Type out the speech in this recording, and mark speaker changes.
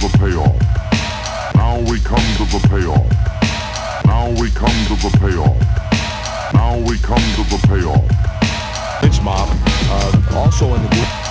Speaker 1: the payoff. Now we come to the payoff. Now we come to the payoff. Now we come to the payoff.
Speaker 2: Lynch Mob, also in the group.